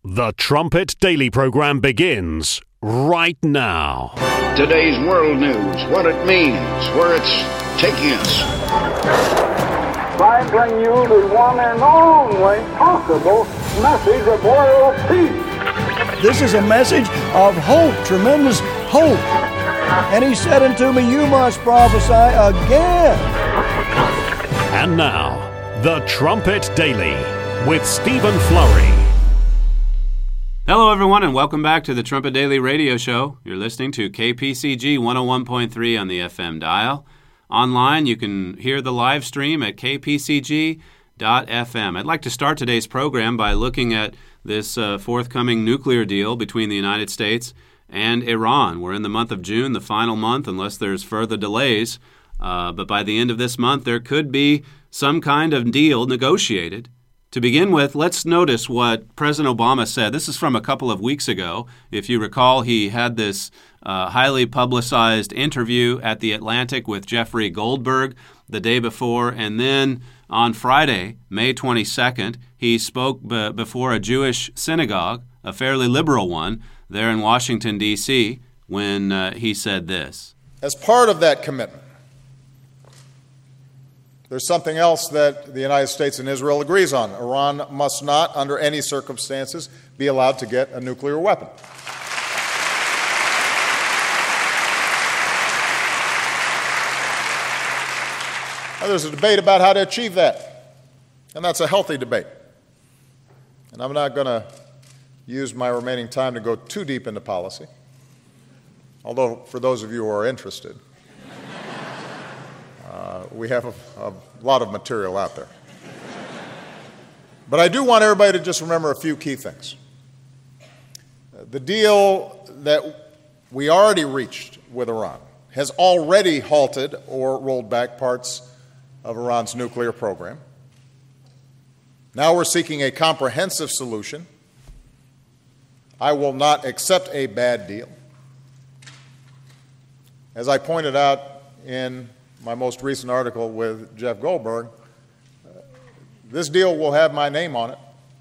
The Trumpet Daily program begins right now. Today's world news, what it means, where it's taking us. I bring you the one and only possible message of world peace. This is a message of hope, tremendous hope. And he said unto me, you must prophesy again. And now, The Trumpet Daily with Stephen Flurry. Hello, everyone, and welcome back to the Trumpet Daily Radio Show. You're listening to KPCG 101.3 on the FM dial. Online, you can hear the live stream at kpcg.fm. I'd like to start today's program by looking at this forthcoming nuclear deal between the United States and Iran. We're in the month of June, the final month, unless there's further delays. But by the end of this month, there could be some kind of deal negotiated. To begin with, let's notice what President Obama said. This is from a couple of weeks ago. If you recall, he had this highly publicized interview at The Atlantic with Jeffrey Goldberg the day before. And then on Friday, May 22nd, he spoke before a Jewish synagogue, a fairly liberal one, there in Washington, D.C., when he said this. As part of that commitment, there's something else that the United States and Israel agrees on. Iran must not, under any circumstances, be allowed to get a nuclear weapon. Now, there's a debate about how to achieve that, and that's a healthy debate. And I'm not going to use my remaining time to go too deep into policy, although for those of you who are interested, we have a lot of material out there. But I do want everybody to just remember a few key things. The deal that we already reached with Iran has already halted or rolled back parts of Iran's nuclear program. Now we're seeking a comprehensive solution. I will not accept a bad deal. As I pointed out in my most recent article with Jeff Goldberg, this deal will have my name on it.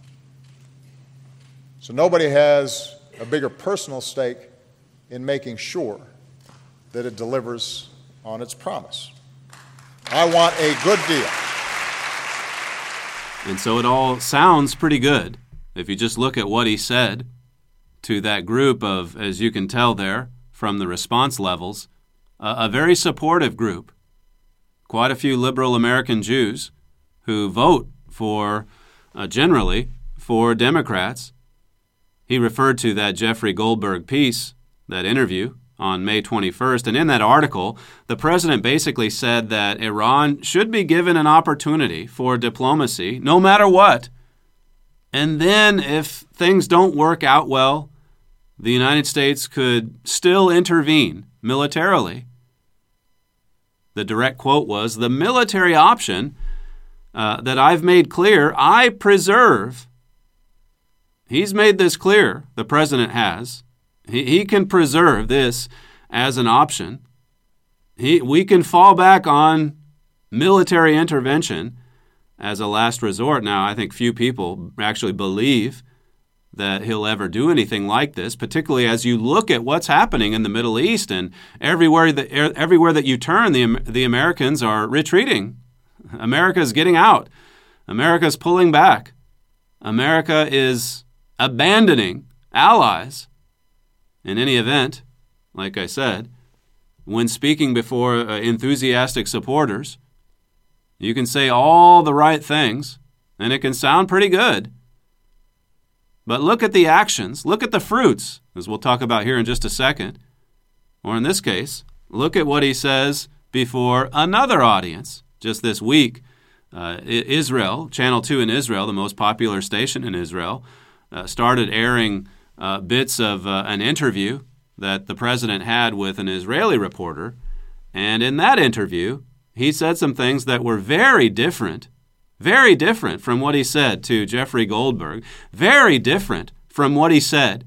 So nobody has a bigger personal stake in making sure that it delivers on its promise. I want a good deal. And so it all sounds pretty good if you just look at what he said to that group of, as you can tell there from the response levels, a very supportive group. Quite a few liberal American Jews who vote for, generally, for Democrats. He referred to that Jeffrey Goldberg piece, that interview, on May 21st. And in that article, the president basically said that Iran should be given an opportunity for diplomacy, no matter what. And then if things don't work out well, the United States could still intervene militarily. The direct quote was, "The military option that I've made clear, I preserve." He's made this clear, the president has. He can preserve this as an option. We can fall back on military intervention as a last resort. Now, I think few people actually believe that he'll ever do anything like this, particularly as you look at what's happening in the Middle East, and everywhere that you turn, the Americans are retreating. America's getting out. America's pulling back. America is abandoning allies. In any event, like I said, when speaking before enthusiastic supporters, you can say all the right things, and it can sound pretty good. But look at the actions, look at the fruits, as we'll talk about here in just a second. Or in this case, look at what he says before another audience. Just this week, Israel, Channel 2 in Israel, the most popular station in Israel, started airing bits of an interview that the president had with an Israeli reporter. And in that interview, he said some things that were very different from what he said to Jeffrey Goldberg, very different from what he said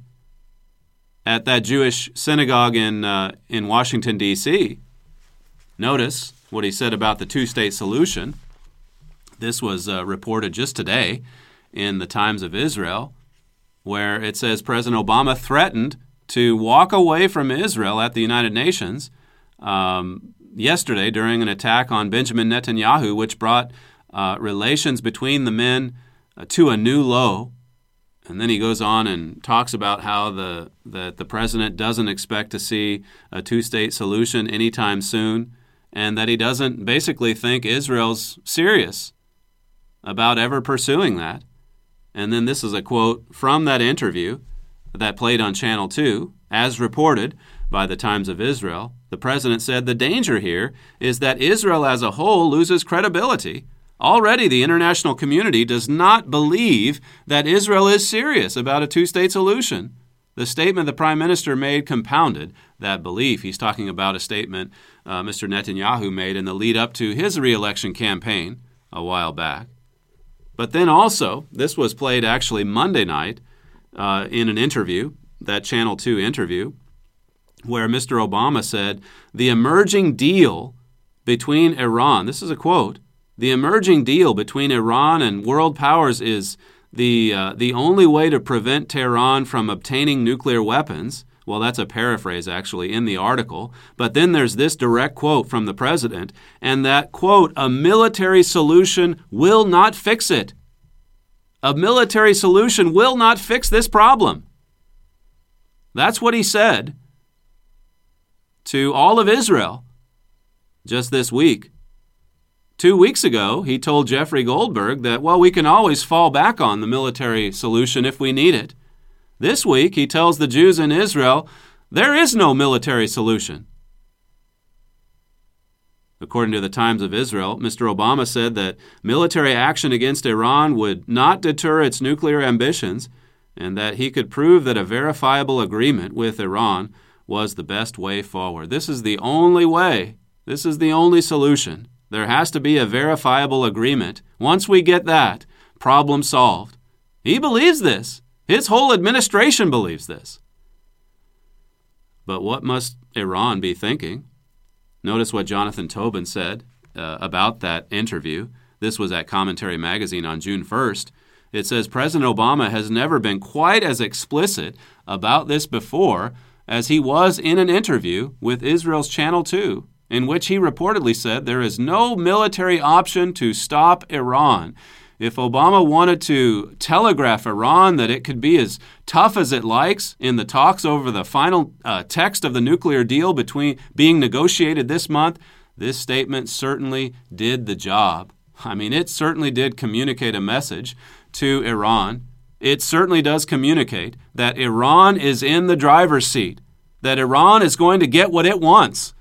at that Jewish synagogue in Washington, D.C. Notice what he said about the two-state solution. This was reported just today in the Times of Israel. where it says President Obama threatened to walk away from Israel at the United Nations yesterday during an attack on Benjamin Netanyahu, which brought relations between the men to a new low. And then he goes on and talks about how the president doesn't expect to see a two-state solution anytime soon, and that he doesn't basically think Israel's serious about ever pursuing that. And then this is a quote from that interview that played on Channel 2, as reported by the Times of Israel. The president said, "The danger here is that Israel as a whole loses credibility. Already the international community does not believe that Israel is serious about a two-state solution." The statement the prime minister made compounded that belief. He's talking about a statement Mr. Netanyahu made in the lead up to his re-election campaign a while back. But then also, this was played actually Monday night in an interview, that Channel 2 interview, where Mr. Obama said, "The emerging deal between Iran," this is a quote, "the emerging deal between Iran and world powers is the only way to prevent Tehran from obtaining nuclear weapons." Well, that's a paraphrase, actually, in the article. But then there's this direct quote from the president, and that, quote, "a military solution will not fix it." A military solution will not fix this problem. That's what he said to all of Israel just this week. 2 weeks ago, he told Jeffrey Goldberg that, well, we can always fall back on the military solution if we need it. This week, he tells the Jews in Israel, there is no military solution. According to the Times of Israel, Mr. Obama said that military action against Iran would not deter its nuclear ambitions, and that he could prove that a verifiable agreement with Iran was the best way forward. This is the only way. This is the only solution. There has to be a verifiable agreement. Once we get that, problem solved. He believes this. His whole administration believes this. But what must Iran be thinking? Notice what Jonathan Tobin said about that interview. This was at Commentary Magazine on June 1st. It says, President Obama has never been quite as explicit about this before as he was in an interview with Israel's Channel 2, in which he reportedly said there is no military option to stop Iran. If Obama wanted to telegraph Iran that it could be as tough as it likes in the talks over the final text of the nuclear deal being negotiated this month, this statement certainly did the job. I mean, it certainly did communicate a message to Iran. It certainly does communicate that Iran is in the driver's seat, that Iran is going to get what it wants.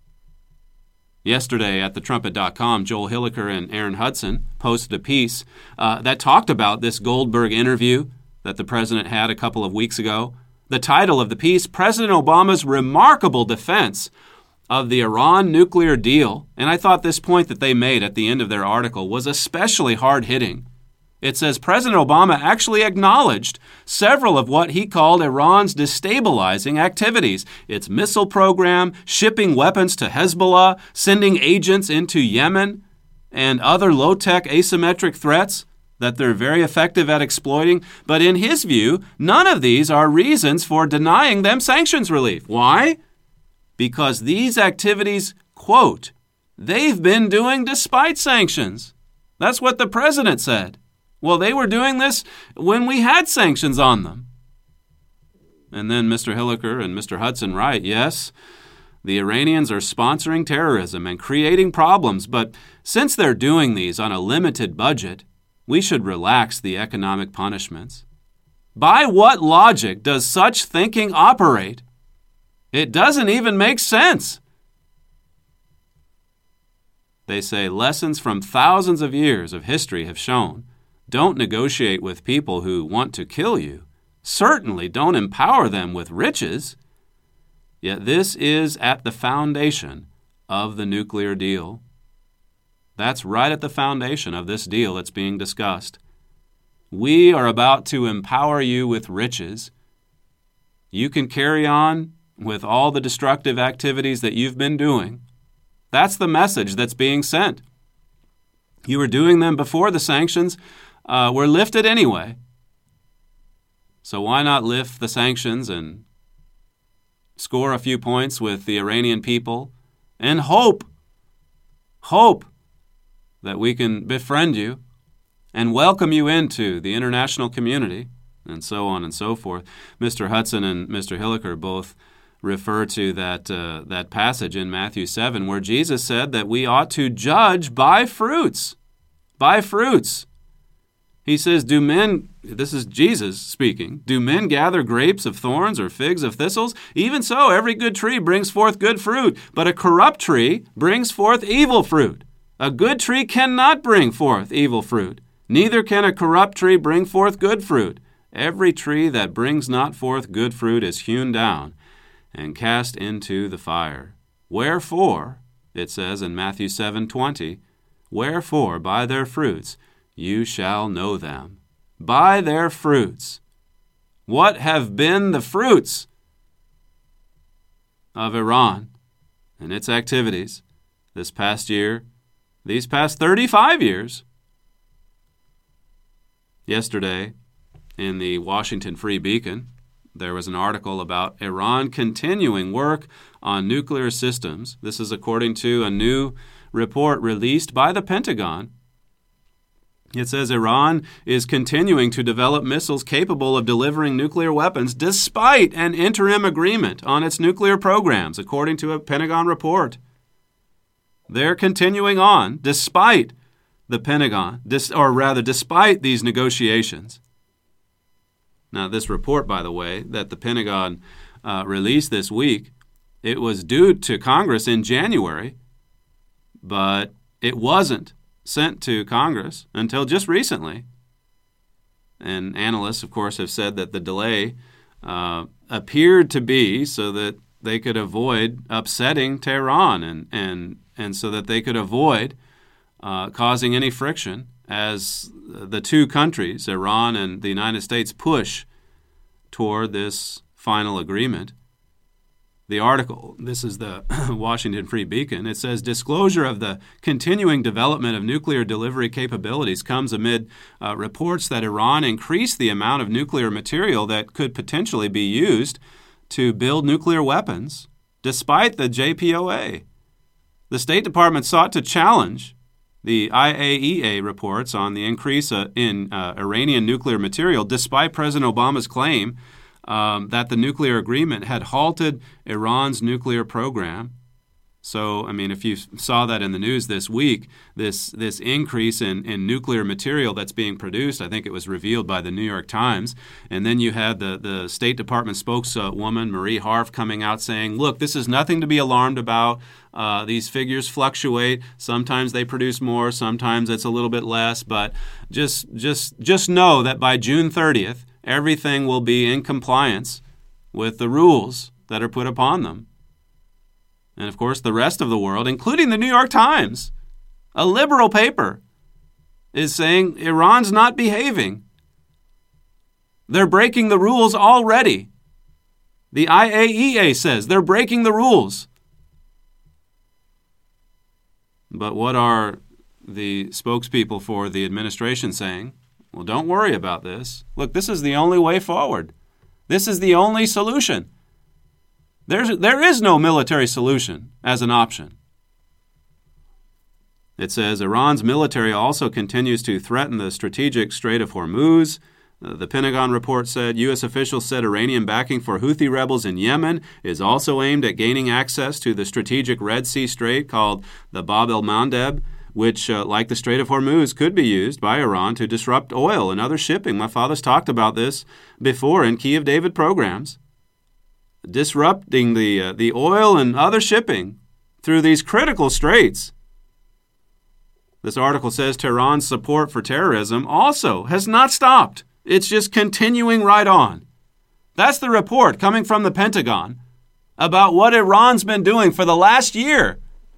Yesterday at thetrumpet.com, Joel Hilliker and Aaron Hudson posted a piece that talked about this Goldberg interview that the president had a couple of weeks ago. The title of the piece, President Obama's Remarkable Defense of the Iran Nuclear Deal. And I thought this point that they made at the end of their article was especially hard-hitting. It says President Obama actually acknowledged several of what he called Iran's destabilizing activities, its missile program, shipping weapons to Hezbollah, sending agents into Yemen, and other low-tech asymmetric threats that they're very effective at exploiting. But in his view, none of these are reasons for denying them sanctions relief. Why? Because these activities, quote, they've been doing despite sanctions. That's what the president said. Well, they were doing this when we had sanctions on them. And then Mr. Hilliker and Mr. Hudson write, yes, the Iranians are sponsoring terrorism and creating problems, but since they're doing these on a limited budget, we should relax the economic punishments. By what logic does such thinking operate? It doesn't even make sense. They say lessons from thousands of years of history have shown don't negotiate with people who want to kill you. Certainly don't empower them with riches. Yet this is at the foundation of the nuclear deal. That's right at the foundation of this deal that's being discussed. We are about to empower you with riches. You can carry on with all the destructive activities that you've been doing. That's the message that's being sent. You were doing them before the sanctions were lifted anyway. So why not lift the sanctions and score a few points with the Iranian people and hope that we can befriend you and welcome you into the international community, and so on and so forth. Mr. Hudson and Mr. Hilliker both refer to that passage in Matthew 7 where Jesus said that we ought to judge by fruits. By fruits. He says, this is Jesus speaking, do men gather grapes of thorns or figs of thistles? Even so, every good tree brings forth good fruit, but a corrupt tree brings forth evil fruit. A good tree cannot bring forth evil fruit, neither can a corrupt tree bring forth good fruit. Every tree that brings not forth good fruit is hewn down and cast into the fire. Wherefore, it says in Matthew 7:20, wherefore by their fruits you shall know them. By their fruits. What have been the fruits of Iran and its activities this past year, these past 35 years? Yesterday, in the Washington Free Beacon, there was an article about Iran continuing work on nuclear systems. This is according to a new report released by the Pentagon. It says Iran is continuing to develop missiles capable of delivering nuclear weapons despite an interim agreement on its nuclear programs, according to a Pentagon report. They're continuing on despite the Pentagon, despite these negotiations. Now, this report, by the way, that the Pentagon released this week, it was due to Congress in January, but it wasn't sent to Congress until just recently. And analysts, of course, have said that the delay appeared to be so that they could avoid upsetting Tehran and so that they could avoid causing any friction as the two countries, Iran and the United States, push toward this final agreement. The article, this is the Washington Free Beacon, it says, disclosure of the continuing development of nuclear delivery capabilities comes amid reports that Iran increased the amount of nuclear material that could potentially be used to build nuclear weapons, despite the JPOA. The State Department sought to challenge the IAEA reports on the increase in Iranian nuclear material, despite President Obama's claim that the nuclear agreement had halted Iran's nuclear program. So, I mean, if you saw that in the news this week, this increase in nuclear material that's being produced, I think it was revealed by the New York Times. And then you had the State Department spokeswoman, Marie Harf, coming out saying, look, this is nothing to be alarmed about. These figures fluctuate. Sometimes they produce more, sometimes it's a little bit less. But just know that by June 30th, everything will be in compliance with the rules that are put upon them. And, of course, the rest of the world, including the New York Times, a liberal paper, is saying Iran's not behaving. They're breaking the rules already. The IAEA says they're breaking the rules. But what are the spokespeople for the administration saying? Well, don't worry about this. Look, this is the only way forward. This is the only solution. There is no military solution as an option. It says Iran's military also continues to threaten the strategic Strait of Hormuz. The Pentagon report said U.S. officials said Iranian backing for Houthi rebels in Yemen is also aimed at gaining access to the strategic Red Sea Strait called the Bab el-Mandeb, which, like the Strait of Hormuz, could be used by Iran to disrupt oil and other shipping. My father's talked about this before in Key of David programs. Disrupting the oil and other shipping through these critical straits. This article says Tehran's support for terrorism also has not stopped. It's just continuing right on. That's the report coming from the Pentagon about what Iran's been doing for the last year.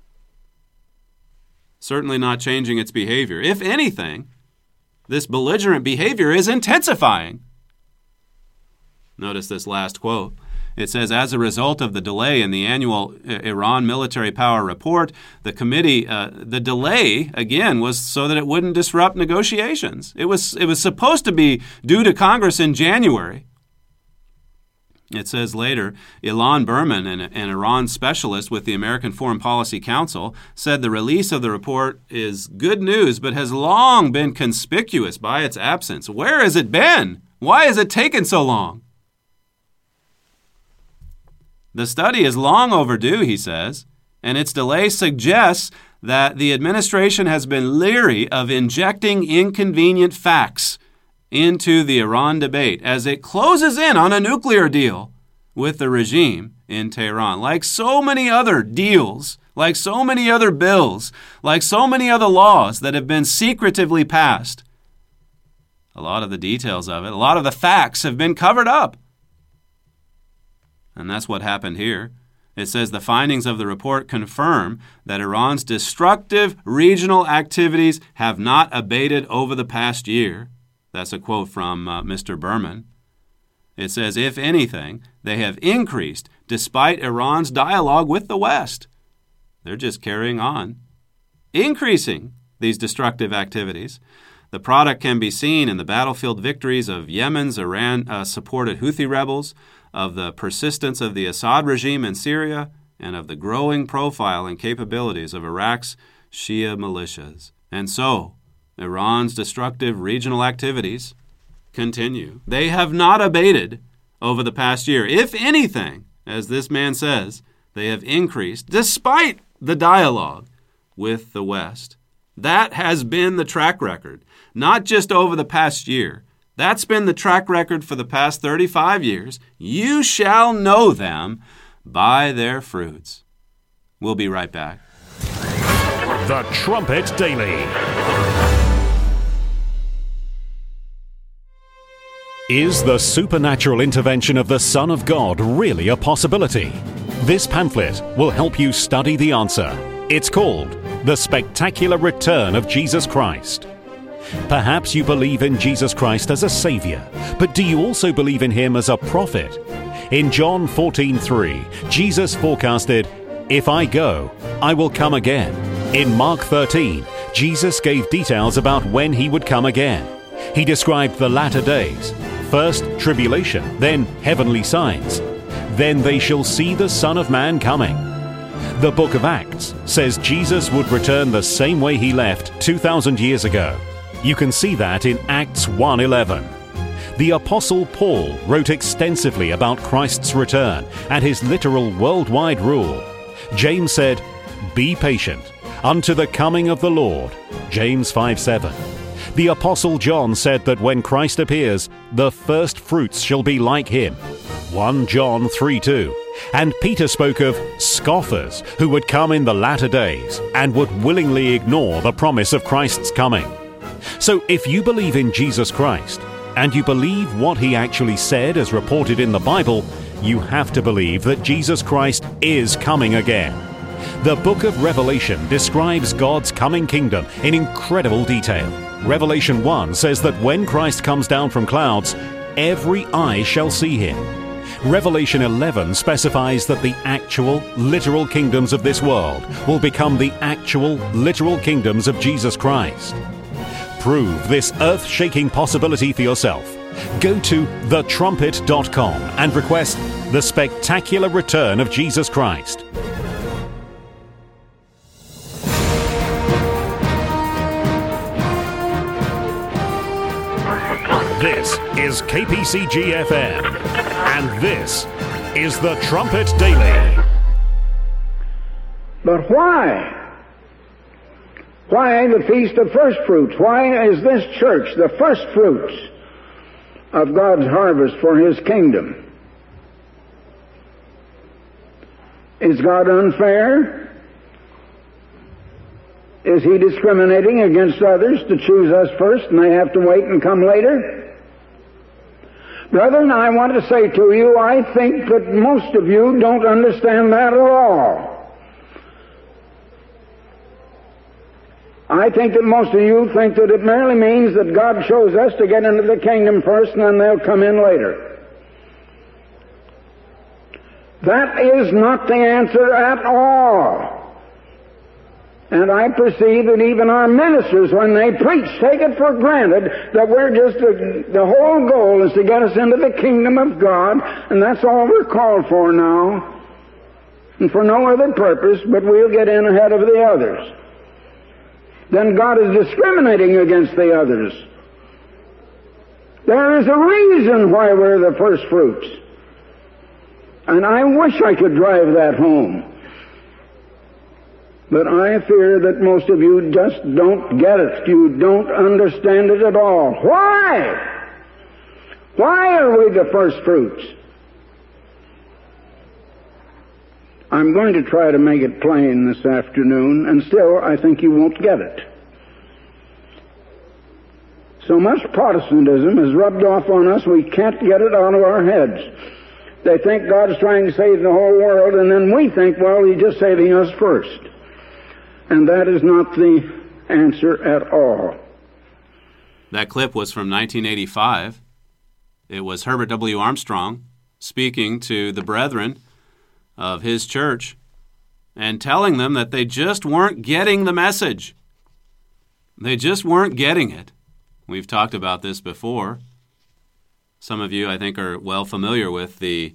Certainly not changing its behavior. If anything, this belligerent behavior is intensifying. Notice this last quote. It says, as a result of the delay in the annual Iran military power report, the committee, the delay, again, was so that it wouldn't disrupt negotiations. It was supposed to be due to Congress in January. It says later, Ilan Berman, an Iran specialist with the American Foreign Policy Council, said the release of the report is good news but has long been conspicuous by its absence. Where has it been? Why has it taken so long? The study is long overdue, he says, and its delay suggests that the administration has been leery of injecting inconvenient facts into the Iran debate as it closes in on a nuclear deal with the regime in Tehran. Like so many other deals, like so many other bills, like so many other laws that have been secretively passed, a lot of the details of it, a lot of the facts have been covered up. And that's what happened here. It says the findings of the report confirm that Iran's destructive regional activities have not abated over the past year. That's a quote from Mr. Berman. It says, if anything, they have increased despite Iran's dialogue with the West. They're just carrying on, increasing these destructive activities. The product can be seen in the battlefield victories of Yemen's Iran-supported Houthi rebels, of the persistence of the Assad regime in Syria, and of the growing profile and capabilities of Iraq's Shia militias. And so, Iran's destructive regional activities continue. They have not abated over the past year. If anything, as this man says, they have increased despite the dialogue with the West. That has been the track record, not just over the past year. That's been the track record for the past 35 years. You shall know them by their fruits. We'll be right back. The Trumpet Daily. Is the supernatural intervention of the Son of God really a possibility? This pamphlet will help you study the answer. It's called The Spectacular Return of Jesus Christ. Perhaps you believe in Jesus Christ as a Savior, but do you also believe in Him as a prophet? In John 14:3, Jesus forecasted, "If I go, I will come again." In Mark 13, Jesus gave details about when He would come again. He described the latter days, first tribulation, then heavenly signs. Then they shall see the Son of Man coming. The book of Acts says Jesus would return the same way He left 2,000 years ago. You can see that in Acts 1:11. The Apostle Paul wrote extensively about Christ's return and His literal worldwide rule. James said, "Be patient unto the coming of the Lord." James 5:7. The Apostle John said that when Christ appears, the first fruits shall be like Him. 1 John 3:2. And Peter spoke of scoffers who would come in the latter days and would willingly ignore the promise of Christ's coming. So if you believe in Jesus Christ, and you believe what He actually said as reported in the Bible, you have to believe that Jesus Christ is coming again. The book of Revelation describes God's coming kingdom in incredible detail. Revelation 1 says that when Christ comes down from clouds, every eye shall see Him. Revelation 11 specifies that the actual, literal kingdoms of this world will become the actual, literal kingdoms of Jesus Christ. Prove this earth-shaking possibility for yourself. Go to thetrumpet.com and request The Spectacular Return of Jesus Christ. This is KPCG-FM, and this is The Trumpet Daily. But why? Why the Feast of First Fruits? Why is this church the first fruits of God's harvest for His kingdom? Is God unfair? Is He discriminating against others to choose us first and they have to wait and come later? Brethren, I want to say to you, I think that most of you don't understand that at all. I think that most of you think that it merely means that God chose us to get into the kingdom first and then they'll come in later. That is not the answer at all. And I perceive that even our ministers, when they preach, take it for granted that we're just, the whole goal is to get us into the kingdom of God, and that's all we're called for now. And for no other purpose, but we'll get in ahead of the others. Then God is discriminating against the others. There is a reason why we're the first fruits. And I wish I could drive that home. But I fear that most of you just don't get it. You don't understand it at all. Why? Why are we the first fruits? I'm going to try to make it plain this afternoon, and still I think you won't get it. So much Protestantism is rubbed off on us, we can't get it out of our heads. They think God's trying to save the whole world, and then we think, well, He's just saving us first. And that is not the answer at all. That clip was from 1985. It was Herbert W. Armstrong speaking to the brethren of his church and telling them that they just weren't getting the message. They just weren't getting it. We've talked about this before. Some of you, I think, are well familiar with the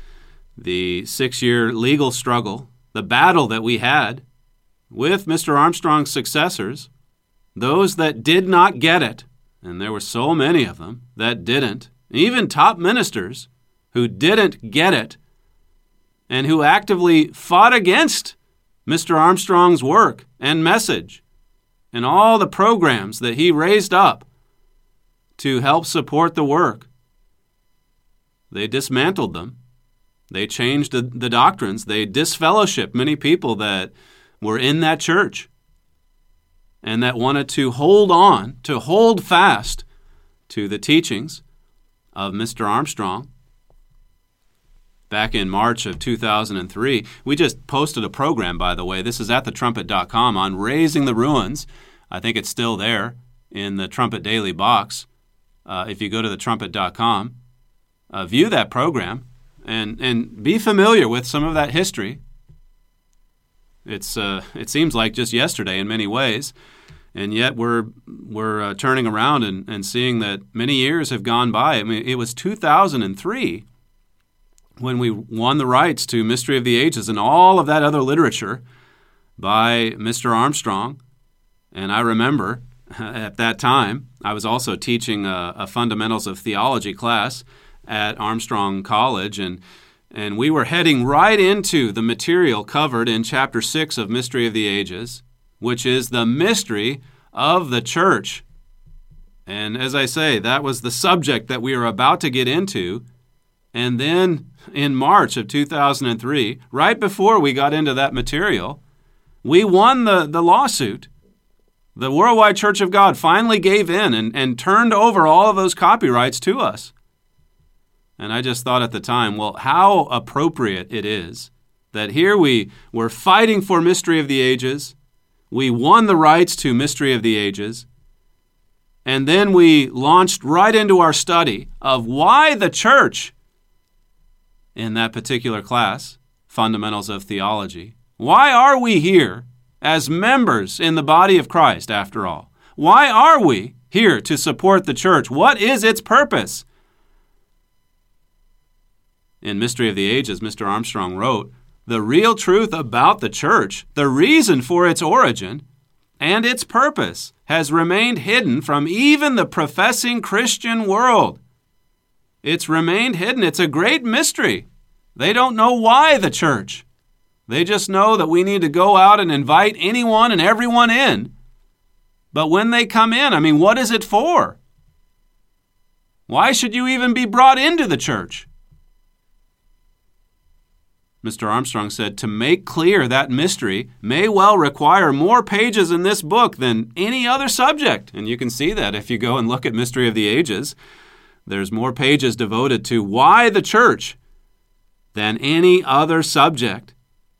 6-year legal struggle, the battle that we had with Mr. Armstrong's successors, those that did not get it, and there were so many of them that didn't, even top ministers who didn't get it, and who actively fought against Mr. Armstrong's work and message and all the programs that he raised up to help support the work. They dismantled them. They changed the doctrines. They disfellowshipped many people that were in that church and that wanted to hold on, to hold fast to the teachings of Mr. Armstrong. Back in March of 2003, we just posted a program, by the way. This is at thetrumpet.com on raising the ruins. I think it's still there in the Trumpet Daily box. If you go to thetrumpet.com, view that program and be familiar with some of that history. It seems like just yesterday in many ways, and yet we're turning around and seeing that many years have gone by. I mean, it was 2003 when we won the rights to Mystery of the Ages and all of that other literature by Mr. Armstrong. And I remember at that time, I was also teaching a Fundamentals of Theology class at Armstrong College, and we were heading right into the material covered in Chapter 6 of Mystery of the Ages, which is the mystery of the church. And as I say, that was the subject that we were about to get into. And then in March of 2003, right before we got into that material, we won the lawsuit. The Worldwide Church of God finally gave in and turned over all of those copyrights to us. And I just thought at the time, well, how appropriate it is that here we were fighting for Mystery of the Ages. We won the rights to Mystery of the Ages. And then we launched right into our study of why the church in that particular class, Fundamentals of Theology. Why are we here as members in the body of Christ, after all? Why are we here to support the church? What is its purpose? In Mystery of the Ages, Mr. Armstrong wrote, the real truth about the church, the reason for its origin, and its purpose has remained hidden from even the professing Christian world. It's remained hidden. It's a great mystery. They don't know why the church. They just know that we need to go out and invite anyone and everyone in. But when they come in, I mean, what is it for? Why should you even be brought into the church? Mr. Armstrong said, to make clear that mystery may well require more pages in this book than any other subject. And you can see that if you go and look at Mystery of the Ages. There's more pages devoted to why the church than any other subject.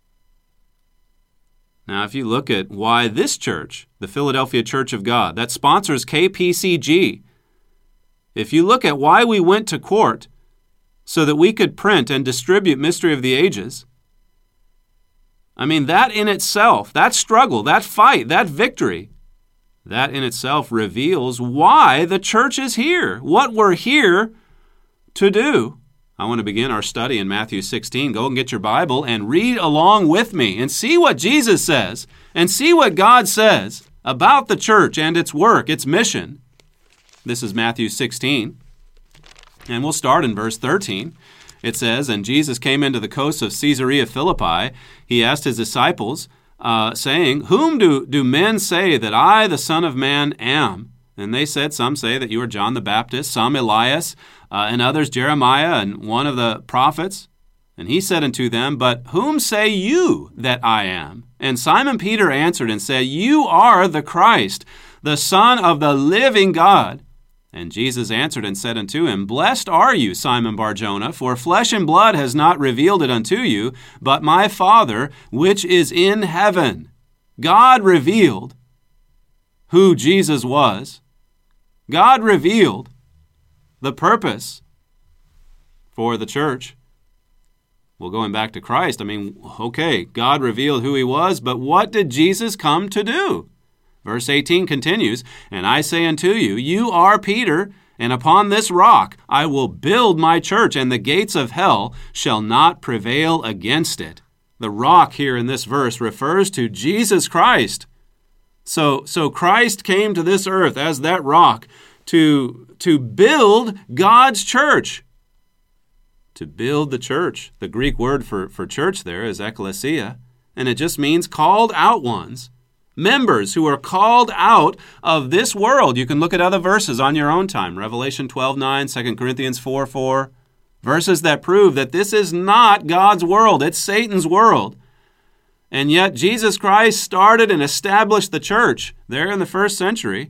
Now, if you look at why this church, the Philadelphia Church of God, that sponsors KPCG, if you look at why we went to court so that we could print and distribute Mystery of the Ages, I mean, that in itself, that struggle, that fight, that victory, that in itself reveals why the church is here, what we're here to do. I want to begin our study in Matthew 16. Go and get your Bible and read along with me and see what Jesus says and see what God says about the church and its work, its mission. This is Matthew 16, and we'll start in verse 13. It says, "And Jesus came into the coasts of Caesarea Philippi. He asked his disciples, saying, 'Whom do men say that I, the Son of Man, am?' And they said, 'Some say that you are John the Baptist, some Elias, and others Jeremiah, and one of the prophets.' And he said unto them, 'But whom say you that I am?' And Simon Peter answered and said, 'You are the Christ, the Son of the living God.' And Jesus answered and said unto him, 'Blessed are you, Simon Bar-Jonah, for flesh and blood has not revealed it unto you, but my Father which is in heaven.'" God revealed who Jesus was. God revealed the purpose for the church. Well, going back to Christ, okay, God revealed who he was, but what did Jesus come to do? Verse 18 continues, "And I say unto you, you are Peter, and upon this rock I will build my church, and the gates of hell shall not prevail against it." The rock here in this verse refers to Jesus Christ. So Christ came to this earth as that rock to build God's church. To build the church. The Greek word for church there is ekklesia, and it just means called out ones. Members who are called out of this world. You can look at other verses on your own time. Revelation 12:9, 2 Corinthians 4:4. Verses that prove that this is not God's world. It's Satan's world. And yet Jesus Christ started and established the church there in the first century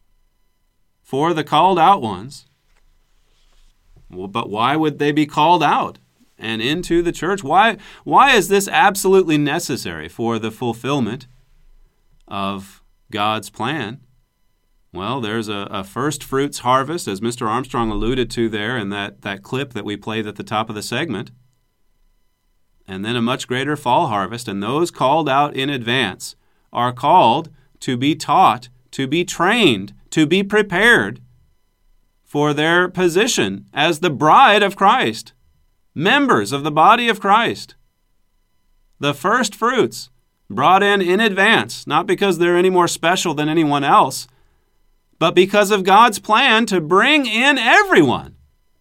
for the called out ones. Well, but why would they be called out and into the church? Why is this absolutely necessary for the fulfillment of God's plan? Well, there's a first fruits harvest, as Mr. Armstrong alluded to there in that clip that we played at the top of the segment, and then a much greater fall harvest, and those called out in advance are called to be taught, to be trained, to be prepared for their position as the bride of Christ, members of the body of Christ. The first fruits brought in advance, not because they're any more special than anyone else, but because of God's plan to bring in everyone,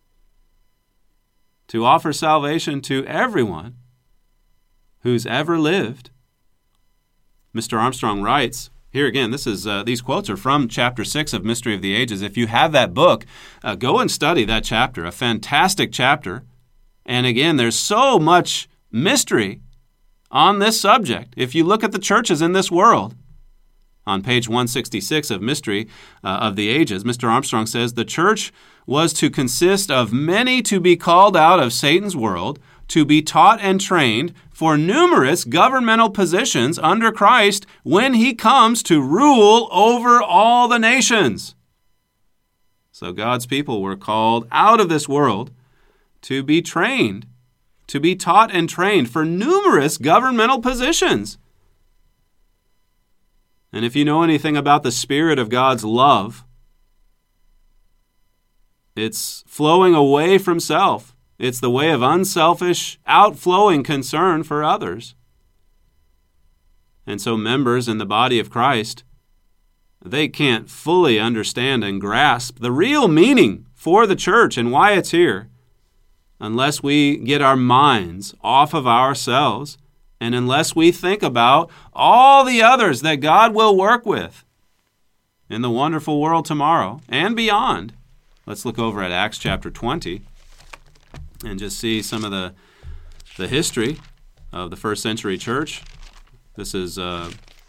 to offer salvation to everyone who's ever lived. Mr. Armstrong writes, here again, these quotes are from chapter 6 of Mystery of the Ages. If you have that book, go and study that chapter, a fantastic chapter. And again, there's so much mystery on this subject. If you look at the churches in this world, on page 166 of Mystery of the Ages, Mr. Armstrong says, "The church was to consist of many to be called out of Satan's world, to be taught and trained for numerous governmental positions under Christ when he comes to rule over all the nations." So God's people were called out of this world to be trained, to be taught and trained for numerous governmental positions. And if you know anything about the spirit of God's love, it's flowing away from self. It's the way of unselfish, outflowing concern for others. And so members in the body of Christ, they can't fully understand and grasp the real meaning for the church and why it's here unless we get our minds off of ourselves and unless we think about all the others that God will work with in the wonderful world tomorrow and beyond. Let's look over at Acts chapter 20 and just see some of the history of the first century church. This is the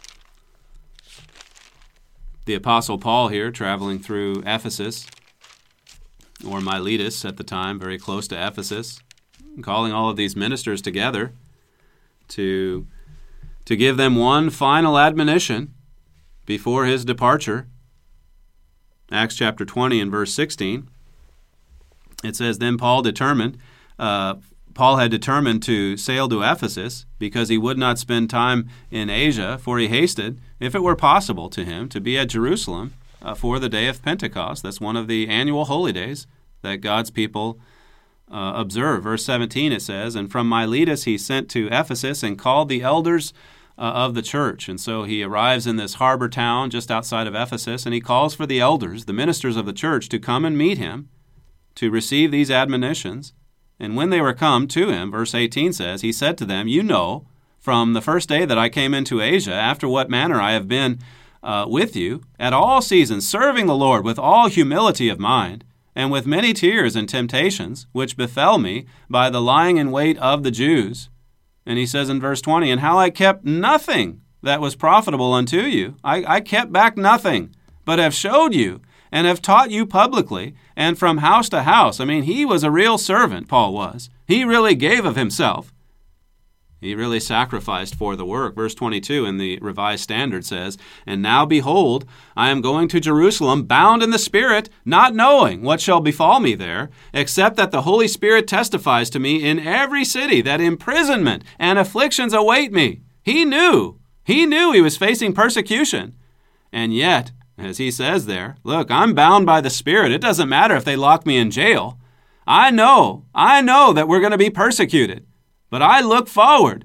Apostle Paul here traveling through Ephesus, or Miletus at the time, very close to Ephesus, calling all of these ministers together to give them one final admonition before his departure. Acts chapter 20 and verse 16, it says, "Then Paul determined, Paul had determined to sail to Ephesus because he would not spend time in Asia, for he hasted, if it were possible to him, to be at Jerusalem for the day of Pentecost. That's one of the annual holy days that God's people observe. Verse 17 it says, "And from Miletus he sent to Ephesus and called the elders of the church." And so he arrives in this harbor town just outside of Ephesus, and he calls for the elders, the ministers of the church, to come and meet him to receive these admonitions. And when they were come to him, verse 18 says, he said to them, "You know, from the first day that I came into Asia, after what manner I have been with you, at all seasons, serving the Lord with all humility of mind, and with many tears and temptations, which befell me by the lying in wait of the Jews." And he says in verse 20, "And how I kept nothing that was profitable unto you. I kept back nothing, but have showed you, and have taught you publicly, and from house to house." I mean, he was a real servant, Paul was. He really gave of himself. He really sacrificed for the work. Verse 22 in the Revised Standard says, "And now behold, I am going to Jerusalem, bound in the Spirit, not knowing what shall befall me there, except that the Holy Spirit testifies to me in every city that imprisonment and afflictions await me." He knew he was facing persecution. And yet, as he says there, look, I'm bound by the Spirit. It doesn't matter if they lock me in jail. I know that we're going to be persecuted. But I look forward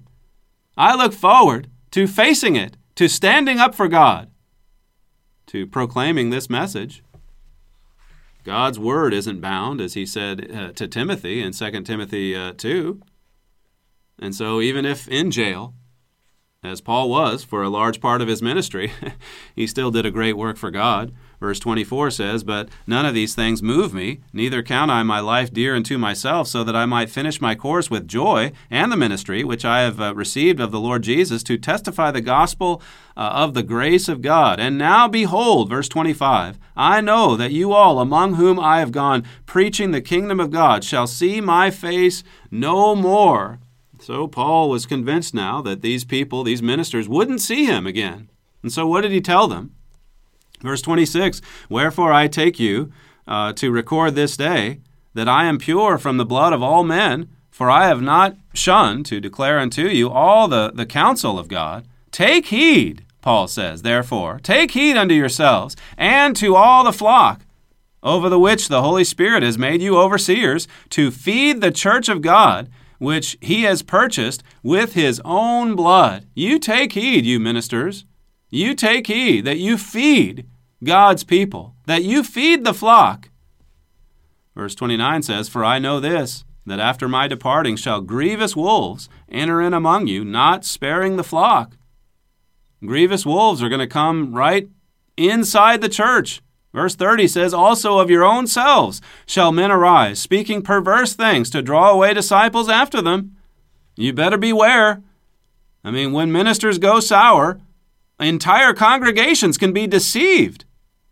to facing it, to standing up for God, to proclaiming this message. God's word isn't bound, as he said to Timothy in 2 Timothy 2. And so even if in jail, as Paul was for a large part of his ministry, he still did a great work for God. Verse 24 says, "But none of these things move me, neither count I my life dear unto myself, so that I might finish my course with joy and the ministry which I have received of the Lord Jesus, to testify the gospel of the grace of God. And now behold," verse 25, "I know that you all among whom I have gone preaching the kingdom of God shall see my face no more." So Paul was convinced now that these people, these ministers, wouldn't see him again. And so what did he tell them? Verse 26, "Wherefore I take you to record this day, that I am pure from the blood of all men, for I have not shunned to declare unto you all the counsel of God. Take heed," Paul says, "therefore, take heed unto yourselves, and to all the flock, over the which the Holy Spirit has made you overseers, to feed the church of God, which he has purchased with his own blood." You take heed, you ministers. You take heed that you feed God's people, that you feed the flock. Verse 29 says, "For I know this, that after my departing shall grievous wolves enter in among you, not sparing the flock." Grievous wolves are going to come right inside the church. Verse 30 says, "Also of your own selves shall men arise, speaking perverse things to draw away disciples after them." You better beware. I mean, when ministers go sour, entire congregations can be deceived.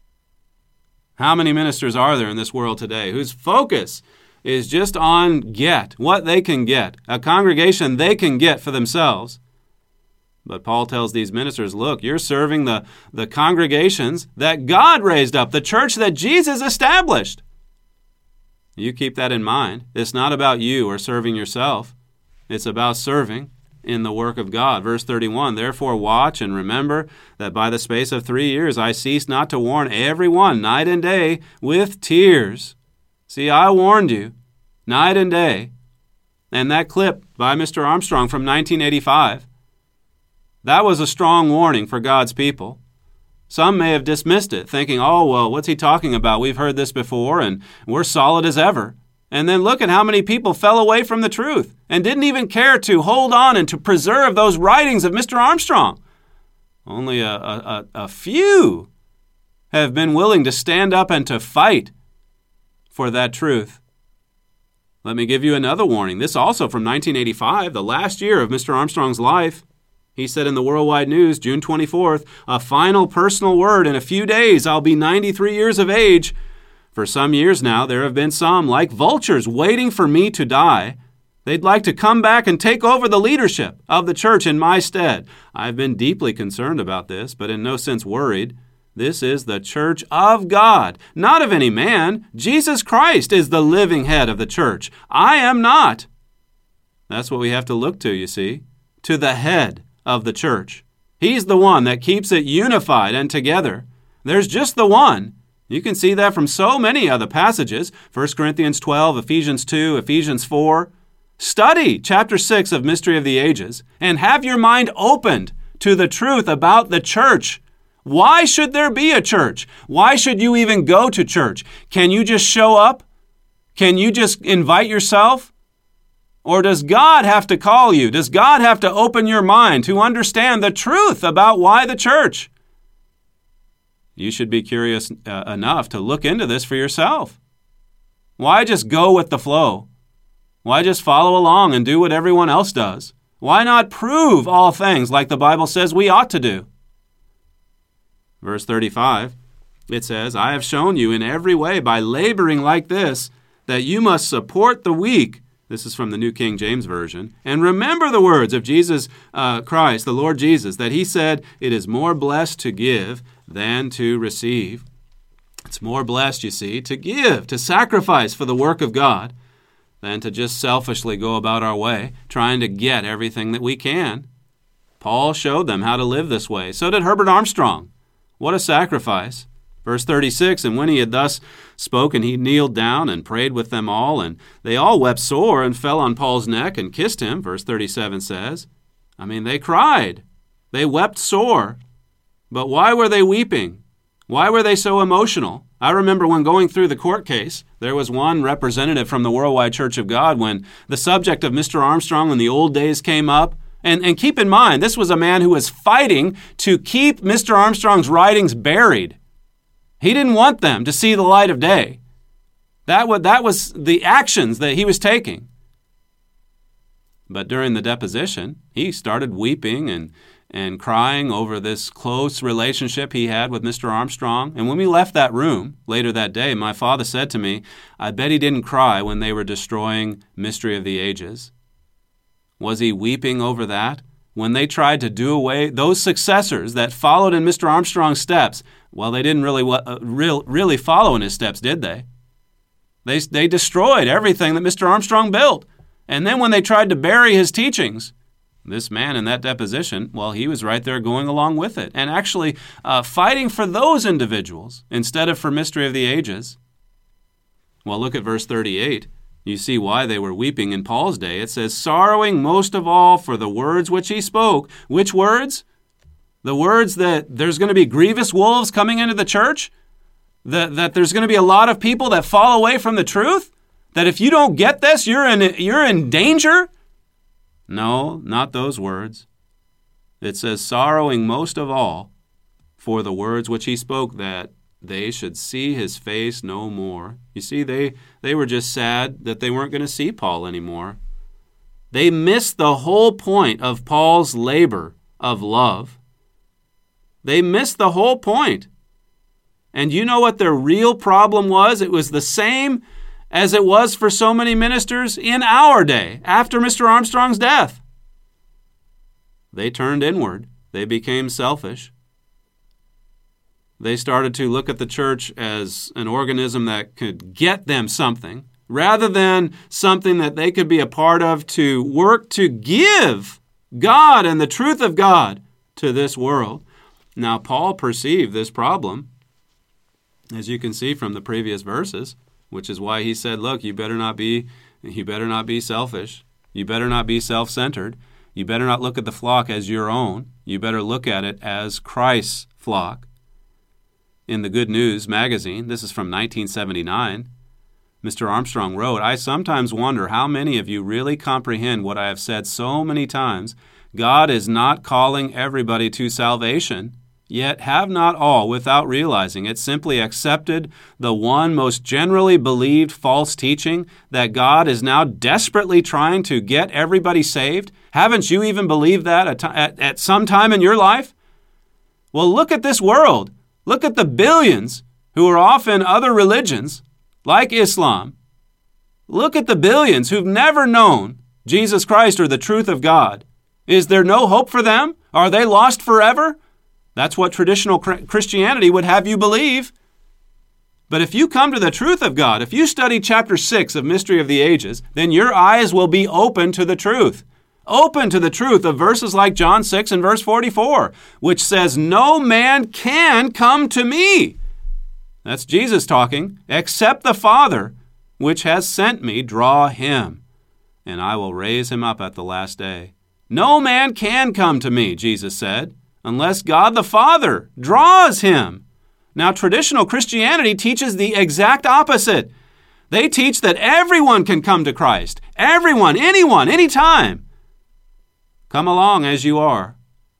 How many ministers are there in this world today whose focus is just on what they can get, a congregation they can get for themselves? But Paul tells these ministers, look, you're serving the congregations that God raised up, the church that Jesus established. You keep that in mind. It's not about you or serving yourself. It's about serving in the work of God. Verse 31, "Therefore watch and remember that by the space of 3 years I ceased not to warn every one night and day with tears." See, I warned you night and day. And that clip by Mr. Armstrong from 1985, that was a strong warning for God's people. Some may have dismissed it, thinking, oh, well, what's he talking about? We've heard this before, and we're solid as ever. And then look at how many people fell away from the truth and didn't even care to hold on and to preserve those writings of Mr. Armstrong. Only a few have been willing to stand up and to fight for that truth. Let me give you another warning. This also from 1985, the last year of Mr. Armstrong's life. He said in the Worldwide News, June 24th, "A final personal word. In a few days, I'll be 93 years of age. For some years now, there have been some, like vultures, waiting for me to die. They'd like to come back and take over the leadership of the church in my stead. I've been deeply concerned about this, but in no sense worried. This is the church of God, not of any man. Jesus Christ is the living head of the church. I am not." That's what we have to look to, you see, to the head of the church. He's the one that keeps it unified and together. There's just the one. You can see that from so many other passages, 1 Corinthians 12, Ephesians 2, Ephesians 4. Study chapter 6 of Mystery of the Ages and have your mind opened to the truth about the church. Why should there be a church? Why should you even go to church? Can you just show up? Can you just invite yourself? Or does God have to call you? Does God have to open your mind to understand the truth about why the church? You should be curious enough to look into this for yourself. Why just go with the flow? Why just follow along and do what everyone else does? Why not prove all things like the Bible says we ought to do? Verse 35, it says, I have shown you in every way by laboring like this that you must support the weak. This is from the New King James Version. And remember the words of Jesus Christ, the Lord Jesus, that he said, it is more blessed to give than to receive. It's more blessed, you see, to give, to sacrifice for the work of God, than to just selfishly go about our way, trying to get everything that we can. Paul showed them how to live this way. So did Herbert Armstrong. What a sacrifice. Verse 36, and when he had thus spoken, he kneeled down and prayed with them all, and they all wept sore and fell on Paul's neck and kissed him, verse 37 says. They cried. They wept sore. But why were they weeping? Why were they so emotional? I remember when going through the court case, there was one representative from the Worldwide Church of God when the subject of Mr. Armstrong in the old days came up. And keep in mind, this was a man who was fighting to keep Mr. Armstrong's writings buried. He didn't want them to see the light of day. That was the actions that he was taking. But during the deposition, he started weeping and crying over this close relationship he had with Mr. Armstrong. And when we left that room later that day, my father said to me, I bet he didn't cry when they were destroying Mystery of the Ages. Was he weeping over that? When they tried to do away, those successors that followed in Mr. Armstrong's steps, well, they didn't really follow in his steps, did they? They destroyed everything that Mr. Armstrong built. And then when they tried to bury his teachings, this man in that deposition, well, he was right there going along with it and actually fighting for those individuals instead of for Mystery of the Ages. Well, look at verse 38. You see why they were weeping in Paul's day. It says, sorrowing most of all for the words which he spoke. Which words? The words that there's going to be grievous wolves coming into the church? That there's going to be a lot of people that fall away from the truth? That if you don't get this, you're in danger? No, not those words. It says, sorrowing most of all for the words which he spoke, that they should see his face no more. You see, they were just sad that they weren't going to see Paul anymore. They missed the whole point of Paul's labor of love. They missed the whole point. And you know what their real problem was? It was the same as it was for so many ministers in our day, after Mr. Armstrong's death. They turned inward. They became selfish. They started to look at the church as an organism that could get them something, rather than something that they could be a part of to work to give God and the truth of God to this world. Now, Paul perceived this problem, as you can see from the previous verses, which is why he said, look, you better not be selfish. You better not be self-centered. You better not look at the flock as your own. You better look at it as Christ's flock. In the Good News magazine, this is from 1979, Mr. Armstrong wrote, I sometimes wonder how many of you really comprehend what I have said so many times. God is not calling everybody to salvation. Yet have not all, without realizing it, simply accepted the one most generally believed false teaching that God is now desperately trying to get everybody saved? Haven't you even believed that at some time in your life? Well, look at this world. Look at the billions who are off in other religions, like Islam. Look at the billions who've never known Jesus Christ or the truth of God. Is there no hope for them? Are they lost forever? That's what traditional Christianity would have you believe. But if you come to the truth of God, if you study chapter 6 of Mystery of the Ages, then your eyes will be open to the truth. Open to the truth of verses like John 6 and verse 44, which says, "No man can come to me." That's Jesus talking. "Except the Father, which has sent me, draw him, and I will raise him up at the last day." No man can come to me, Jesus said, unless God the Father draws him. Now, traditional Christianity teaches the exact opposite. They teach that everyone can come to Christ. Everyone, anyone, anytime. Come along as you are.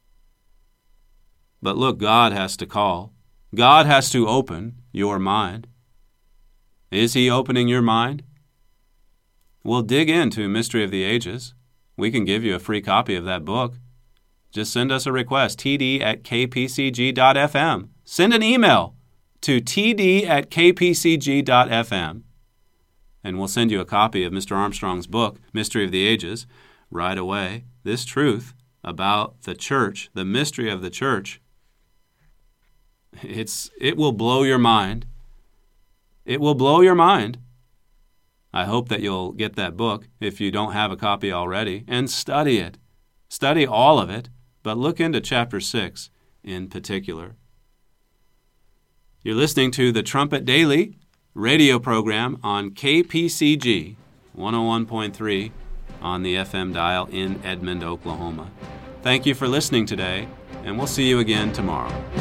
But look, God has to call. God has to open your mind. Is he opening your mind? We'll dig into Mystery of the Ages. We can give you a free copy of that book. Just send us a request, td@kpcg.fm. Send an email to td@kpcg.fm, and we'll send you a copy of Mr. Armstrong's book, Mystery of the Ages, right away. This truth about the church, the mystery of the church, it will blow your mind. It will blow your mind. I hope that you'll get that book if you don't have a copy already and study it. Study all of it, but look into chapter 6 in particular. You're listening to the Trumpet Daily radio program on KPCG 101.3 on the FM dial in Edmond, Oklahoma. Thank you for listening today, and we'll see you again tomorrow.